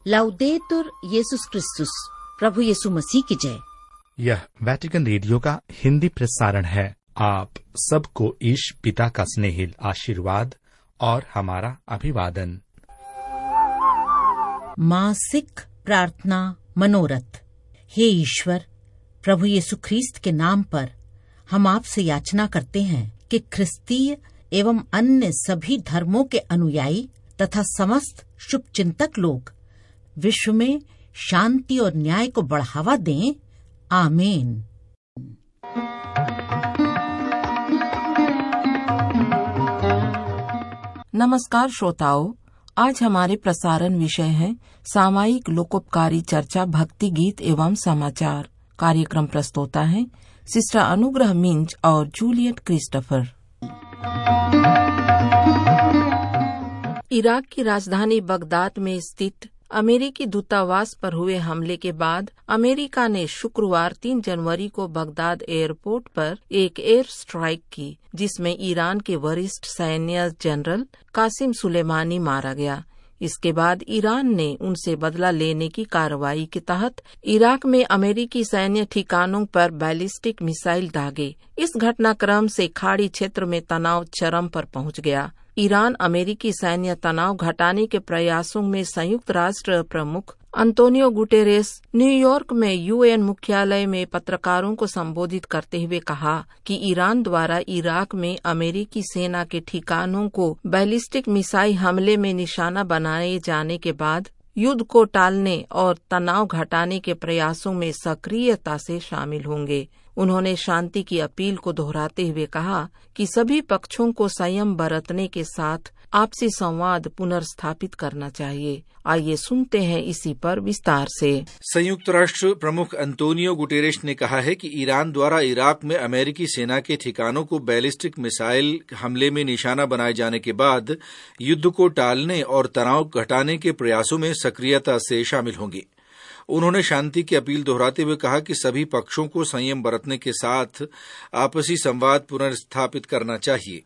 लाउदेतुर येसुस क्रिस्तुस, प्रभु यीशु मसीह की जय। यह वेटिकन रेडियो का हिंदी प्रसारण है। आप सबको ईश पिता का स्नेहिल आशीर्वाद और हमारा अभिवादन। मासिक प्रार्थना मनोरथ। हे ईश्वर, प्रभु यीशु ख्रीस्त के नाम पर हम आपसे याचना करते हैं कि ख्रिस्तीय एवं अन्य सभी धर्मों के अनुयायी तथा समस्त शुभचिंतक लोग विश्व में शांति और न्याय को बढ़ावा दें। आमीन। नमस्कार श्रोताओं, आज हमारे प्रसारण विषय है सामयिक लोकोपकारी चर्चा, भक्ति गीत एवं समाचार। कार्यक्रम प्रस्तोता है सिस्टर अनुग्रह मिंज और जूलियट क्रिस्टोफर। इराक की राजधानी बगदाद में स्थित अमेरिकी दूतावास पर हुए हमले के बाद अमेरिका ने शुक्रवार 3 जनवरी को बगदाद एयरपोर्ट पर एक एयर स्ट्राइक की, जिसमें ईरान के वरिष्ठ सैन्य जनरल कासिम सुलेमानी मारा गया। इसके बाद ईरान ने उनसे बदला लेने की कार्रवाई के तहत इराक में अमेरिकी सैन्य ठिकानों पर बैलिस्टिक मिसाइल दागे। इस घटनाक्रम से खाड़ी क्षेत्र में तनाव चरम पर पहुंच गया। ईरान अमेरिकी सैन्य तनाव घटाने के प्रयासों में संयुक्त राष्ट्र प्रमुख अंतोनियो गुटेरेस न्यूयॉर्क में यूएन मुख्यालय में पत्रकारों को संबोधित करते हुए कहा कि ईरान द्वारा इराक में अमेरिकी सेना के ठिकानों को बैलिस्टिक मिसाइल हमले में निशाना बनाए जाने के बाद युद्ध को टालने और तनाव घटाने के प्रयासों में सक्रियता से शामिल होंगे। उन्होंने शांति की अपील को दोहराते हुए कहा कि सभी पक्षों को संयम बरतने के साथ आपसी संवाद पुनर्स्थापित करना चाहिए। आइए सुनते हैं इसी पर विस्तार से। संयुक्त राष्ट्र प्रमुख अंतोनियो गुटेरेस ने कहा है कि ईरान द्वारा इराक में अमेरिकी सेना के ठिकानों को बैलिस्टिक मिसाइल हमले में निशाना बनाए जाने के बाद युद्ध को टालने और तनाव घटाने के प्रयासों में सक्रियता से शामिल होंगे। उन्होंने शांति की अपील दोहराते हुए कहा कि सभी पक्षों को संयम बरतने के साथ आपसी संवाद पुनर्स्थापित करना चाहिए।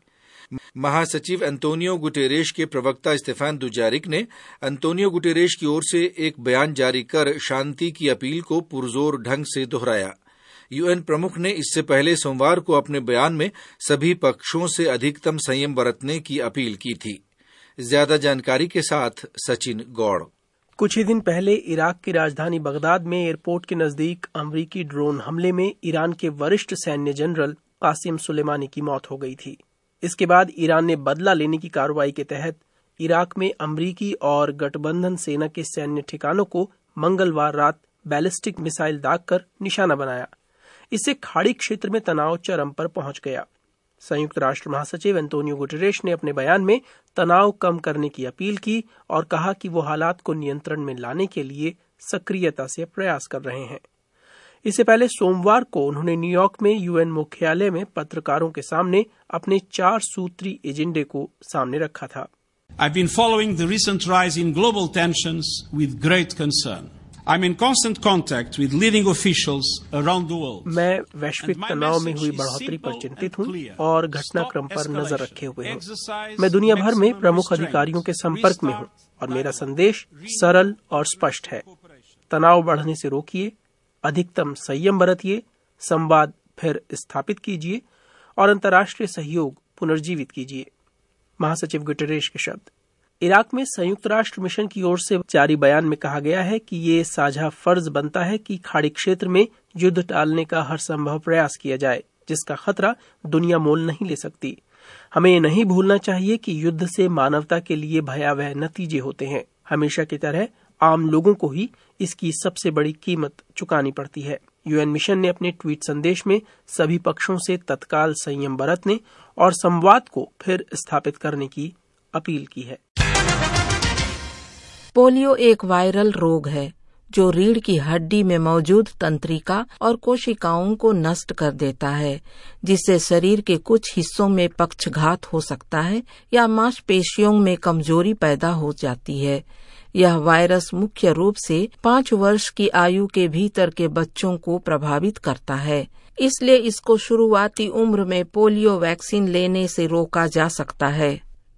महासचिव अंतोनियो गुटेरेस के प्रवक्ता स्टेफान दुजारिक ने अंतोनियो गुटेरेस की ओर से एक बयान जारी कर शांति की अपील को पुरजोर ढंग से दोहराया। यूएन प्रमुख ने इससे पहले सोमवार को अपने बयान में सभी पक्षों से अधिकतम संयम बरतने की अपील की थी। ज्यादा जानकारी के साथ सचिन गौड़। कुछ ही दिन पहले इराक की राजधानी बगदाद में एयरपोर्ट के नजदीक अमेरिकी ड्रोन हमले में ईरान के वरिष्ठ सैन्य जनरल कासिम सुलेमानी की मौत हो गई थी। इसके बाद ईरान ने बदला लेने की कार्रवाई के तहत इराक में अमेरिकी और गठबंधन सेना के सैन्य ठिकानों को मंगलवार रात बैलिस्टिक मिसाइल दागकर निशाना बनाया। इससे खाड़ी क्षेत्र में तनाव चरम पर पहुंच गया। संयुक्त राष्ट्र महासचिव अंतोनियो गुटेरेस ने अपने बयान में तनाव कम करने की अपील की और कहा कि वो हालात को नियंत्रण में लाने के लिए सक्रियता से प्रयास कर रहे हैं। इससे पहले सोमवार को उन्होंने न्यूयॉर्क में यूएन मुख्यालय में पत्रकारों के सामने अपने 4 सूत्री एजेंडे को सामने रखा था। I've been following the recent rise in global tensions with great concern. I'm in constant contact with leading officials around the world. मैं वैश्विक तनाव में हुई बढ़ोतरी पर चिंतित हूँ और घटनाक्रम पर नजर रखे हुए हूँ। मैं दुनिया भर में प्रमुख अधिकारियों के संपर्क में हूँ और मेरा संदेश सरल और स्पष्ट है। तनाव बढ़ने से रोकिए, अधिकतम संयम बरतिए, संवाद फिर स्थापित कीजिए और अंतर्राष्ट्रीय सहयोग पुनर्जीवित कीजिए। महासचिव गुटेरेस के शब्द। इराक में संयुक्त राष्ट्र मिशन की ओर से जारी बयान में कहा गया है कि ये साझा फर्ज बनता है कि खाड़ी क्षेत्र में युद्ध टालने का हर संभव प्रयास किया जाए, जिसका खतरा दुनिया मोल नहीं ले सकती। हमें ये नहीं भूलना चाहिए कि युद्ध से मानवता के लिए भयावह नतीजे होते हैं। हमेशा की तरह आम लोगों को ही इसकी सबसे बड़ी कीमत चुकानी पड़ती है। यूएन मिशन ने अपने ट्वीट संदेश में सभी पक्षों से तत्काल संयम बरतने और संवाद को फिर स्थापित करने की अपील की है। पोलियो एक वायरल रोग है जो रीढ़ की हड्डी में मौजूद तंत्रिका और कोशिकाओं को नष्ट कर देता है, जिससे शरीर के कुछ हिस्सों में पक्षघात हो सकता है या मांसपेशियों में कमजोरी पैदा हो जाती है। यह वायरस मुख्य रूप से 5 वर्ष की आयु के भीतर के बच्चों को प्रभावित करता है। इसलिए इसको शुरुआती उम्र में पोलियो वैक्सीन लेने से रोका जा सकता है।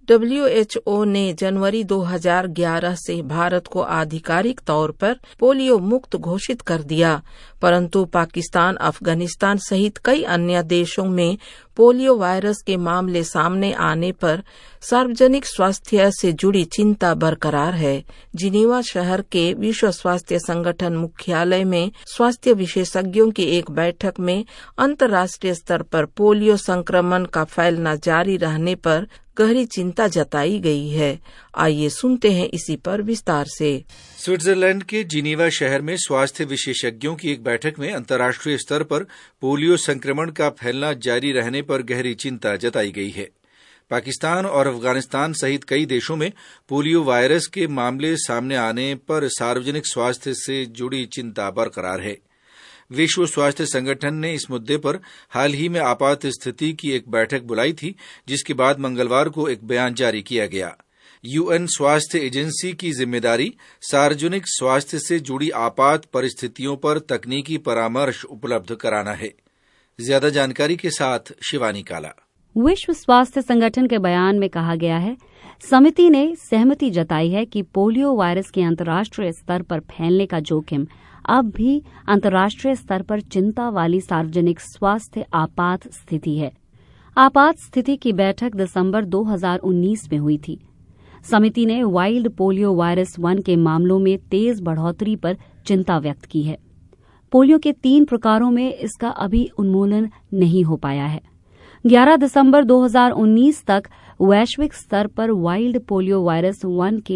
WHO ने जनवरी 2011 से भारत को आधिकारिक तौर पर पोलियो मुक्त घोषित कर दिया, परंतु पाकिस्तान, अफगानिस्तान सहित कई अन्य देशों में पोलियो वायरस के मामले सामने आने पर सार्वजनिक स्वास्थ्य से जुड़ी चिंता बरकरार है। जिनीवा शहर के विश्व स्वास्थ्य संगठन मुख्यालय में स्वास्थ्य विशेषज्ञों की एक बैठक में अंतर्राष्ट्रीय स्तर पर पोलियो संक्रमण का फैलना जारी रहने पर गहरी चिंता जताई गई है। आइए सुनते हैं इसी पर विस्तार से। स्विट्जरलैंड के जिनीवा शहर में स्वास्थ्य विशेषज्ञों की एक बैठक में अंतर्राष्ट्रीय स्तर पर पोलियो संक्रमण का फैलना जारी रहने पर गहरी चिंता जताई गई है। पाकिस्तान और अफगानिस्तान सहित कई देशों में पोलियो वायरस के मामले सामने आने पर सार्वजनिक स्वास्थ्य से जुड़ी चिंता बरकरार है। विश्व स्वास्थ्य संगठन ने इस मुद्दे पर हाल ही में आपात स्थिति की एक बैठक बुलाई थी, जिसके बाद मंगलवार को एक बयान जारी किया गया। यूएन स्वास्थ्य एजेंसी की जिम्मेदारी सार्वजनिक स्वास्थ्य से जुड़ी आपात परिस्थितियों पर तकनीकी परामर्श उपलब्ध कराना है। ज्यादा जानकारी के साथ शिवानी काला। विश्व स्वास्थ्य संगठन के बयान में कहा गया है, समिति ने सहमति जताई है कि पोलियो वायरस के अंतर्राष्ट्रीय स्तर पर फैलने का जोखिम अब भी अंतर्राष्ट्रीय स्तर पर चिंता वाली सार्वजनिक स्वास्थ्य आपात स्थिति है। आपात स्थिति की बैठक दिसंबर 2019 में हुई थी। समिति ने वाइल्ड पोलियो वायरस 1 के मामलों में तेज बढ़ोतरी पर चिंता व्यक्त की है। पोलियो के 3 प्रकारों में इसका अभी उन्मूलन नहीं हो पाया है। 11 दिसंबर 2019 तक वैश्विक स्तर पर वाइल्ड पोलियो वायरस 1 के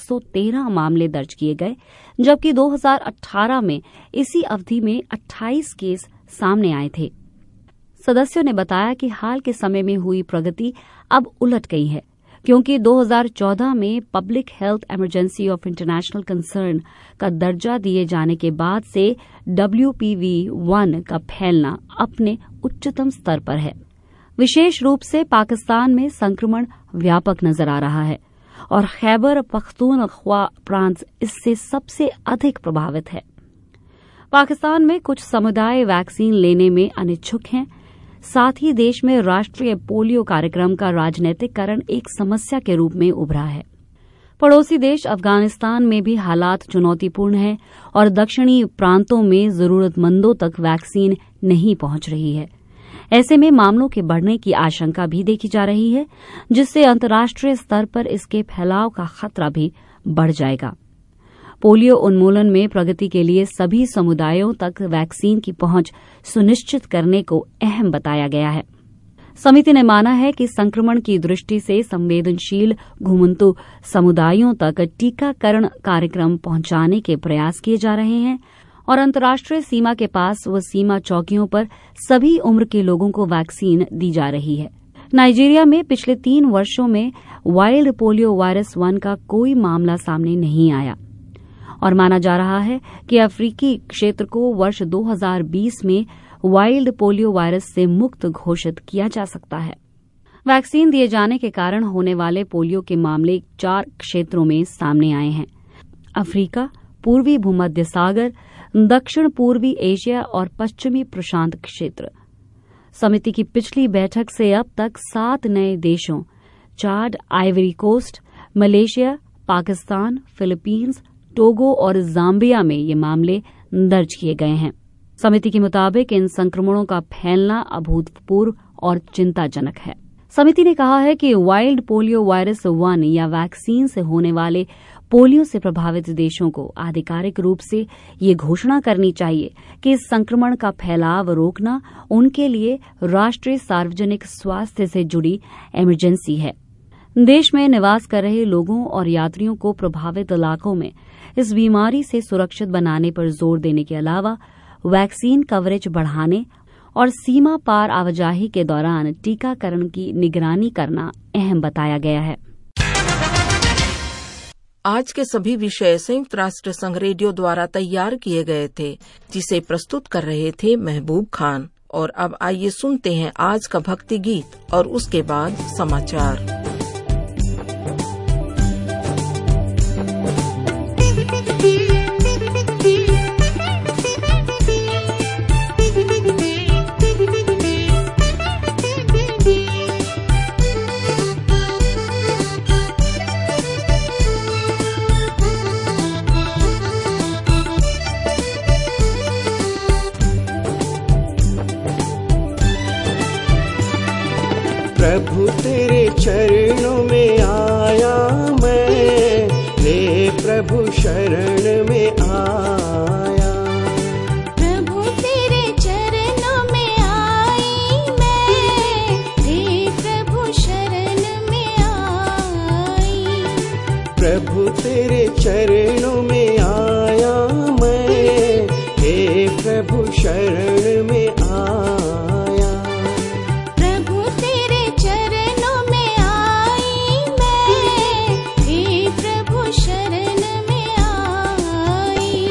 113 मामले दर्ज किए गए, जबकि 2018 में इसी अवधि में 28 केस सामने आए थे। सदस्यों ने बताया कि हाल के समय में हुई प्रगति अब उलट गई है, क्योंकि 2014 में public health emergency of international concern का दर्जा दिए जाने के बाद से WPV1 का फैलना अपने उच्चतम स्तर पर है। विशेष रूप से पाकिस्तान में संक्रमण व्यापक नजर आ रहा है और खैबर पख्तूनख्वा प्रांत इससे सबसे अधिक प्रभावित है। पाकिस्तान में कुछ समुदाय वैक्सीन लेने में अनिच्छुक हैं। साथ ही देश में राष्ट्रीय पोलियो कार्यक्रम का राजनीतिकरण एक समस्या के रूप में उभरा है। पड़ोसी देश अफगानिस्तान में भी हालात चुनौतीपूर्ण है और दक्षिणी प्रांतों में जरूरतमंदों तक वैक्सीन नहीं पहुंच रही है। ऐसे में मामलों के बढ़ने की आशंका भी देखी जा रही है, जिससे अंतर्राष्ट्रीय स्तर पर इसके फैलाव का खतरा भी बढ़ जाएगा। पोलियो उन्मूलन में प्रगति के लिए सभी समुदायों तक वैक्सीन की पहुंच सुनिश्चित करने को अहम बताया गया है। समिति ने माना है कि संक्रमण की दृष्टि से संवेदनशील घुमंतु समुदायों तक टीकाकरण कार्यक्रम पहुंचाने के प्रयास किए जा रहे हैं और अंतर्राष्ट्रीय सीमा के पास व सीमा चौकियों पर सभी उम्र के लोगों को वैक्सीन दी जा रही है। नाइजीरिया में पिछले 3 वर्षों में वाइल्ड पोलियो वायरस 1 का कोई मामला सामने नहीं आया और माना जा रहा है कि अफ्रीकी क्षेत्र को वर्ष 2020 में वाइल्ड पोलियो वायरस से मुक्त घोषित किया जा सकता है। वैक्सीन दिए जाने के कारण होने वाले पोलियो के मामले 4 क्षेत्रों में सामने आए हैं: अफ्रीका, पूर्वी भूमध्य सागर, दक्षिण पूर्वी एशिया और पश्चिमी प्रशांत क्षेत्र। समिति की पिछली बैठक से अब तक 7 नए देशों Chad, Ivory Coast, Malaysia, Pakistan, Philippines, Togo और जाम्बिया में ये मामले दर्ज किए गए हैं। समिति के मुताबिक इन संक्रमणों का फैलना अभूतपूर्व और चिंताजनक है। समिति ने कहा है कि वाइल्ड पोलियो वायरस 1 या वैक्सीन से होने वाले पोलियो से प्रभावित देशों को आधिकारिक रूप से ये घोषणा करनी चाहिए कि इस संक्रमण का फैलाव रोकना उनके लिए राष्ट्रीय सार्वजनिक स्वास्थ्य से जुड़ी इमरजेंसी है। देश में निवास कर रहे लोगों और यात्रियों को प्रभावित इलाकों में इस बीमारी से सुरक्षित बनाने पर जोर देने के अलावा वैक्सीन कवरेज बढ़ाने और सीमा पार आवाजाही के दौरान टीकाकरण की निगरानी करना अहम बताया गया है। आज के सभी विषय संयुक्त राष्ट्र संघ रेडियो द्वारा तैयार किए गए थे, जिसे प्रस्तुत कर रहे थे महबूब खान। और अब आइए सुनते हैं आज का भक्ति गीत और उसके बाद समाचार। प्रभु तेरे चरणों में आया मैं, हे प्रभु शरण में आया। प्रभु तेरे चरणों में आई मैं, हे प्रभु शरण में आई। प्रभु तेरे चरणों में आया मैं, हे प्रभु शरण में आया। प्रभु तेरे चरणों में आई मैं, हे प्रभु शरण में आई।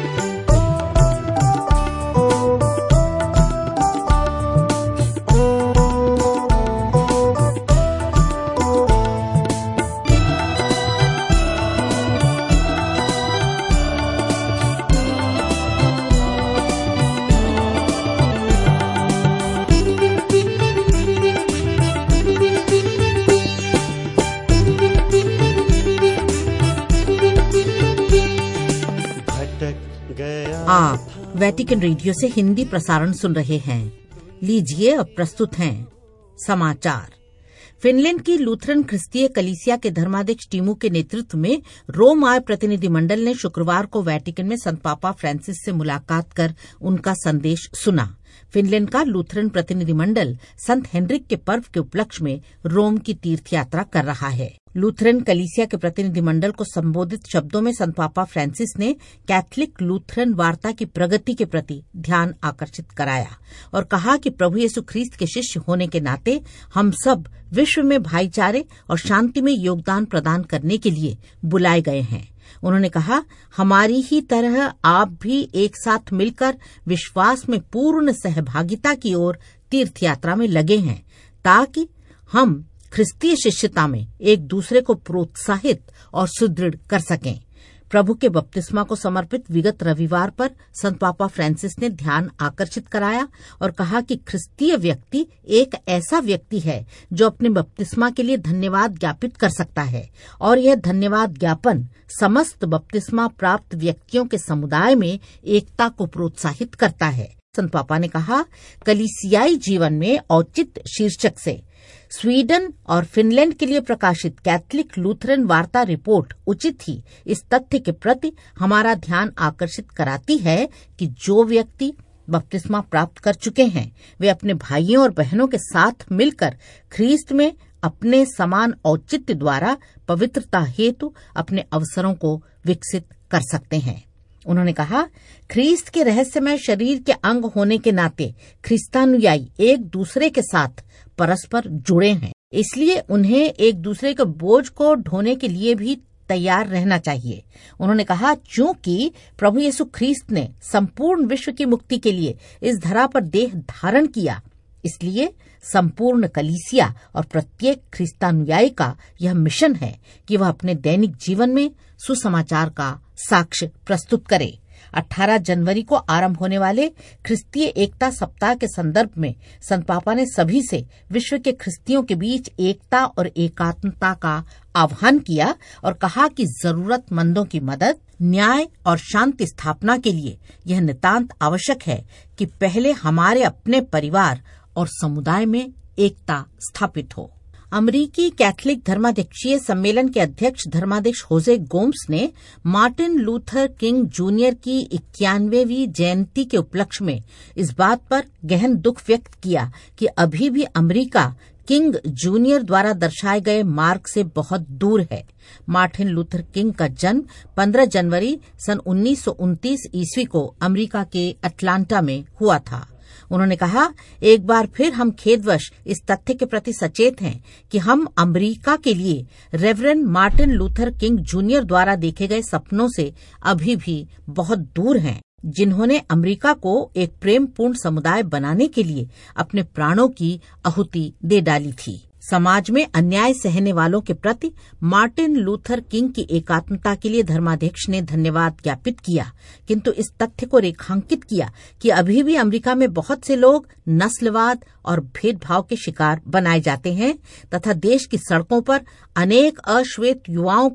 आप वेटिकन रेडियो से हिंदी प्रसारण सुन रहे हैं। लीजिए अब प्रस्तुत हैं समाचार। फिनलैंड की लूथरन ख्रिस्तीय कलीसिया के धर्माध्यक्ष टीमू के नेतृत्व में रोम आए प्रतिनिधिमंडल ने शुक्रवार को वेटिकन में संत पापा फ्रांसिस से मुलाकात कर उनका संदेश सुना। फिनलैंड का लूथरन प्रतिनिधिमंडल संत हेनरिक के पर्व के उपलक्ष्य में रोम की तीर्थ यात्रा कर रहा है। लूथरन कलीसिया के प्रतिनिधिमंडल को संबोधित शब्दों में संत पापा फ्रांसिस ने कैथलिक लूथरन वार्ता की प्रगति के प्रति ध्यान आकर्षित कराया और कहा कि प्रभु यीशु ख्रीस्त के शिष्य होने के नाते हम सब विश्व में भाईचारे और शांति में योगदान प्रदान करने के लिए बुलाए गए हैं। उन्होंने कहा, हमारी ही तरह आप भी एक साथ मिलकर विश्वास में पूर्ण सहभागिता की ओर तीर्थ यात्रा में लगे हैं ताकि हम ख्रिस्तीय शिष्यता में एक दूसरे को प्रोत्साहित और सुदृढ़ कर सकें। प्रभु के बपतिस्मा को समर्पित विगत रविवार पर संत पापा फ्रांसिस ने ध्यान आकर्षित कराया और कहा कि ख्रिस्तीय व्यक्ति एक ऐसा व्यक्ति है जो अपने बपतिस्मा के लिए धन्यवाद ज्ञापित कर सकता है और यह धन्यवाद ज्ञापन समस्त बपतिस्मा प्राप्त व्यक्तियों के समुदाय में एकता को प्रोत्साहित करता है। संत पापा ने कहा, कलीसियाई जीवन में औचित्य शीर्षक से स्वीडन और फिनलैंड के लिए प्रकाशित कैथलिक लूथरन वार्ता रिपोर्ट उचित ही इस तथ्य के प्रति हमारा ध्यान आकर्षित कराती है कि जो व्यक्ति बपतिस्मा प्राप्त कर चुके हैं वे अपने भाइयों और बहनों के साथ मिलकर ख्रीस्त में अपने समान औचित्य द्वारा पवित्रता हेतु अपने अवसरों को विकसित कर सकते हैं। उन्होंने कहा, ख्रीस्त के रहस्यमय शरीर के अंग होने के नाते ख्रिस्तानुयायी एक दूसरे के साथ परस्पर जुड़े हैं, इसलिए उन्हें एक दूसरे के बोझ को ढोने के लिए भी तैयार रहना चाहिए। उन्होंने कहा, चूंकि प्रभु यीशु ख्रीस्त ने संपूर्ण विश्व की मुक्ति के लिए इस धरा पर देह धारण किया, इसलिए संपूर्ण कलीसिया और प्रत्येक ख्रिस्तानुयायी का यह मिशन है कि वह अपने दैनिक जीवन में सुसमाचार का साक्ष्य प्रस्तुत करे। 18 जनवरी को आरंभ होने वाले ख्रिस्तीय एकता सप्ताह के संदर्भ में संत पापा ने सभी से विश्व के ख्रिस्तियों के बीच एकता और एकात्मता का आह्वान किया और कहा कि जरूरतमंदों की मदद, न्याय और शांति स्थापना के लिए यह नितांत आवश्यक है कि पहले हमारे अपने परिवार और समुदाय में एकता स्थापित हो। अमेरिकी कैथलिक धर्माध्यक्षीय सम्मेलन के अध्यक्ष धर्माध्यक्ष होजे गोम्स ने मार्टिन लूथर किंग जूनियर की 91वीं जयंती के उपलक्ष्य में इस बात पर गहन दुख व्यक्त किया कि अभी भी अमेरिका किंग जूनियर द्वारा दर्शाए गए मार्ग से बहुत दूर है। मार्टिन लूथर किंग का जन्म 15 जनवरी सन 1929 ईस्वी को अमेरिका के अटलांटा में हुआ था। उन्होंने कहा, एक बार फिर हम खेदवश इस तथ्य के प्रति सचेत हैं कि हम अमेरिका के लिए Reverend Martin Luther King Junior द्वारा देखे गए सपनों से अभी भी बहुत दूर हैं, जिन्होंने अमेरिका को एक प्रेमपूर्ण समुदाय बनाने के लिए अपने प्राणों की आहुति दे डाली थी। समाज में अन्याय सहने वालों के प्रति मार्टिन लूथर किंग की एकात्मता के लिए धर्माध्यक्ष ने धन्यवाद ज्ञापित किया, किंतु इस तथ्य को रेखांकित किया कि अभी भी अमेरिका में बहुत से लोग नस्लवाद और भेदभाव के शिकार बनाए जाते हैं तथा देश की सड़कों पर अनेक अश्वेत युवाओं को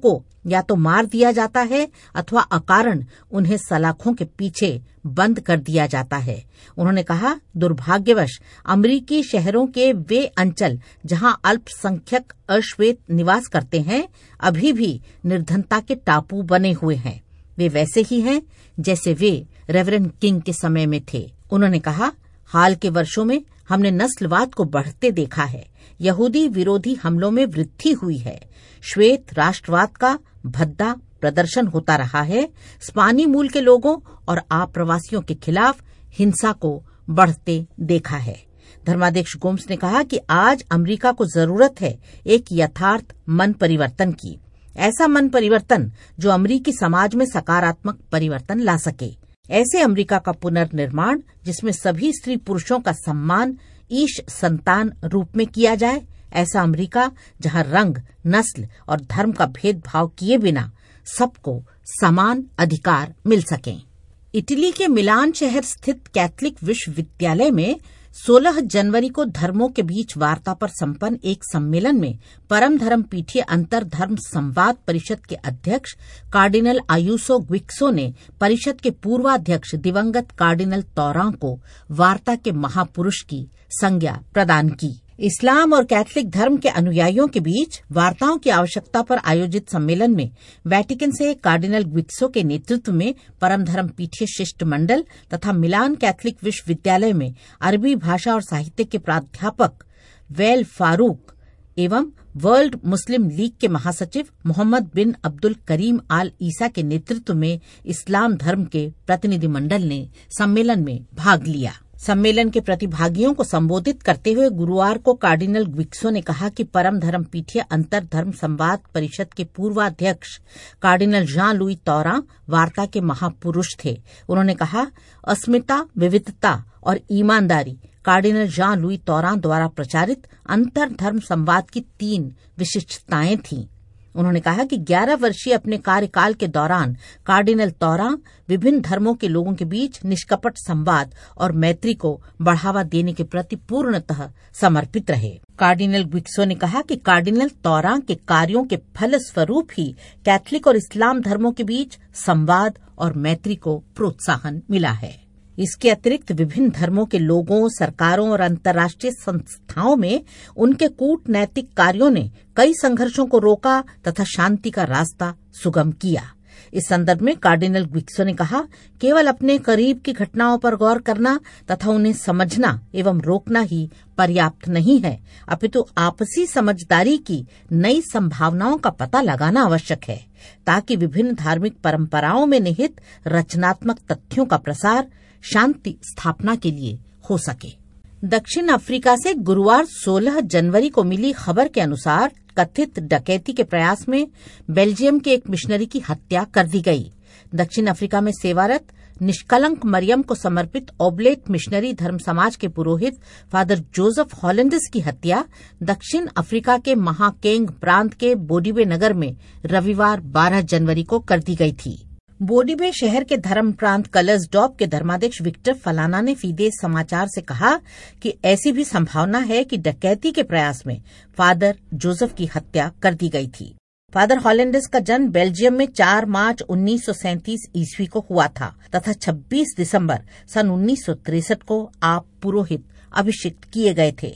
या तो मार दिया जाता है अथवा अकारण उन्हें सलाखों के पीछे बंद कर दिया जाता है। उन्होंने कहा, दुर्भाग्यवश अमेरिकी शहरों के वे अंचल जहां अल्पसंख्यक अश्वेत निवास करते हैं अभी भी निर्धनता के टापू बने हुए हैं। वे वैसे ही हैं जैसे वे रेवरेंड किंग के समय में थे। उन्होंने कहा, हाल के वर्षों में हमने नस्लवाद को बढ़ते देखा है। यहूदी विरोधी हमलों में वृद्धि हुई है। श्वेत राष्ट्रवाद का भद्दा प्रदर्शन होता रहा है। स्पानी मूल के लोगों और आप्रवासियों के खिलाफ हिंसा को बढ़ते देखा है। धर्माध्यक्ष गोम्स ने कहा कि आज अमेरिका को जरूरत है एक यथार्थ मन परिवर्तन की, ऐसा मन परिवर्तन जो अमेरिकी समाज में सकारात्मक परिवर्तन ला सके। ऐसे अमेरिका का पुनर्निर्माण जिसमें सभी स्त्री पुरुषों का सम्मान ईश संतान रूप में किया जाए। ऐसा अमेरिका जहां रंग, नस्ल और धर्म का भेदभाव किए बिना सबको समान अधिकार मिल सकें। इटली के मिलान शहर स्थित कैथलिक विश्वविद्यालय में 16 जनवरी को धर्मों के बीच वार्ता पर संपन्न एक सम्मेलन में परम धर्म पीठीय अंतर धर्म संवाद परिषद के अध्यक्ष कार्डिनल आयुसो ग्विक्सो ने परिषद के पूर्वाध्यक्ष दिवंगत कार्डिनल तौरां को वार्ता के महापुरुष की संज्ञा प्रदान की। इस्लाम और कैथलिक धर्म के अनुयायियों के बीच वार्ताओं की आवश्यकता पर आयोजित सम्मेलन में वेटिकन से कार्डिनल ग्विक्सो के नेतृत्व में परम धर्म पीठीय शिष्टमंडल तथा मिलान कैथलिक विश्वविद्यालय में अरबी भाषा और साहित्य के प्राध्यापक वैल फारूक एवं वर्ल्ड मुस्लिम लीग के महासचिव मोहम्मद बिन अब्दुल करीम आल ईसा के नेतृत्व में इस्लाम धर्म के प्रतिनिधिमंडल ने सम्मेलन में भाग लिया। सम्मेलन के प्रतिभागियों को संबोधित करते हुए गुरुवार को कार्डिनल ग्विक्सो ने कहा कि परम धर्म पीठीय अंतर धर्म संवाद परिषद के पूर्वाध्यक्ष कार्डिनल जान लुई तौरां वार्ता के महापुरुष थे। उन्होंने कहा, अस्मिता, विविधता और ईमानदारी कार्डिनल जान लुई तौरां द्वारा प्रचारित अंतर धर्म संवाद की 3 विशिष्टताएं थीं। उन्होंने कहा कि 11 वर्षीय अपने कार्यकाल के दौरान कार्डिनल तौरां विभिन्न धर्मों के लोगों के बीच निष्कपट संवाद और मैत्री को बढ़ावा देने के प्रति पूर्णतः समर्पित रहे। कार्डिनल ग्विक्सो ने कहा कि कार्डिनल तौरां के कार्यों के फलस्वरूप ही कैथलिक और इस्लाम धर्मों के बीच संवाद और मैत्री को प्रोत्साहन मिला है। इसके अतिरिक्त विभिन्न धर्मों के लोगों, सरकारों और अंतर्राष्ट्रीय संस्थाओं में उनके कूटनैतिक कार्यों ने कई संघर्षों को रोका तथा शांति का रास्ता सुगम किया। इस संदर्भ में कार्डिनल ग्विक्सो ने कहा, केवल अपने करीब की घटनाओं पर गौर करना तथा उन्हें समझना एवं रोकना ही पर्याप्त नहीं है, अपितु आपसी समझदारी की नई संभावनाओं का पता लगाना आवश्यक है ताकि विभिन्न धार्मिक परंपराओं में निहित रचनात्मक तथ्यों का प्रसार शांति स्थापना के लिए हो सके। दक्षिण अफ्रीका से गुरुवार 16 जनवरी को मिली खबर के अनुसार कथित डकैती के प्रयास में बेल्जियम के एक मिशनरी की हत्या कर दी गई। दक्षिण अफ्रीका में सेवारत निष्कलंक मरियम को समर्पित ओब्लेट मिशनरी धर्म समाज के पुरोहित फादर जोसेफ हॉलैंडिस की हत्या दक्षिण अफ्रीका के महाकेंग प्रांत के बोडीबे नगर में रविवार 12 जनवरी को कर दी गई थी। बोडीबे शहर के धर्म प्रांत कलर्सडॉर्प के धर्माध्यक्ष विक्टर फलाना ने फिदेस समाचार से कहा कि ऐसी भी संभावना है कि डकैती के प्रयास में फादर जोसेफ की हत्या कर दी गई थी। फादर हॉलैंडिस का जन्म बेल्जियम में 4 मार्च 1937 ईस्वी को हुआ था तथा 26 दिसंबर सन 1963 को आप पुरोहित अभिषिक्त किए गए थे।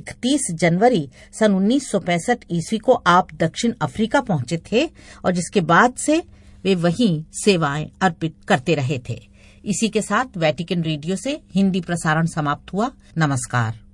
31 जनवरी सन 1965 ईस्वी को आप दक्षिण अफ्रीका पहुंचे थे और जिसके बाद से वे वहीं सेवाएं अर्पित करते रहे थे। इसी के साथ वेटिकन रेडियो से हिंदी प्रसारण समाप्त हुआ। नमस्कार।